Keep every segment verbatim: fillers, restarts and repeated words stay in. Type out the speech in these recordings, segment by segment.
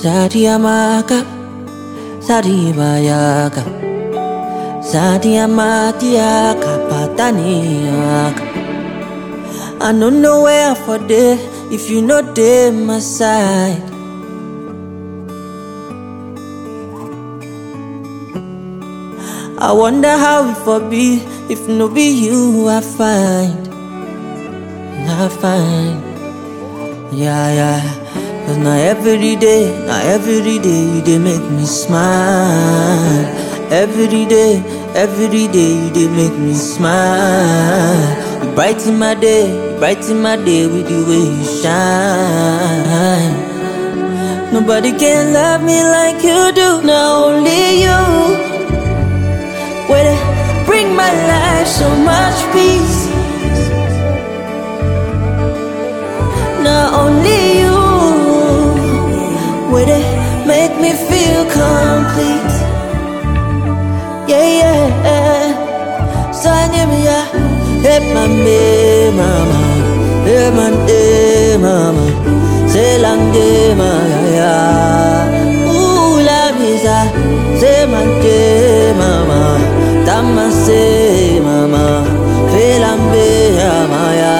Sadiamaka, Sadibayaka, Sadiamatiaka, Pataniaka. I don't know where for day if you know they my side. I wonder how it for be if no be you I find, I find, yeah, yeah. Cause now every day, now every day you dey make me smile. Every day, every day you dey make me smile. You brighten my day, you brighten my day with the way you shine. Nobody can love me like you do, now only you. Where they bring my life so much peace. Now only you. Where they make me feel complete. Yeah, yeah. So I give me a hey my me mama, hey my day mama, say long day mama. Ooh la misa, say my day mama, tama say mama, feel I'm be mama.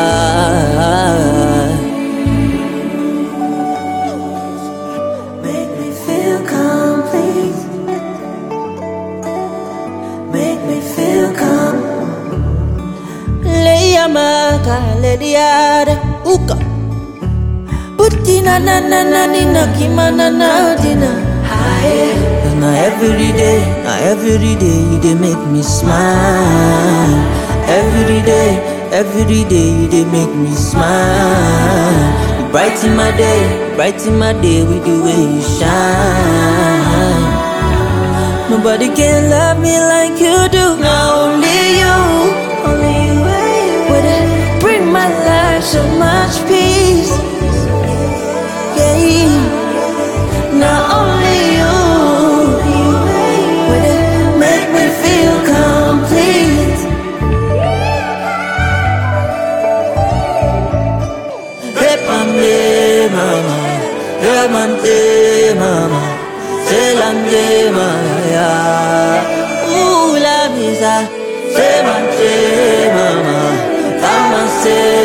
Maka lediada uka Putina na na na nina kimana na dina. Cause now every day, now every day you dey make me smile. Every day, every day you dey make me smile. You brighten my day, brighten my day with the way you shine. Nobody can love me like you do, now only you, only you. Bring my life so much peace. Yeah, not only you. Would it make me feel complete? Hey, mama, hey, mama, say lande, mama, ooh, la misa, say mama. Say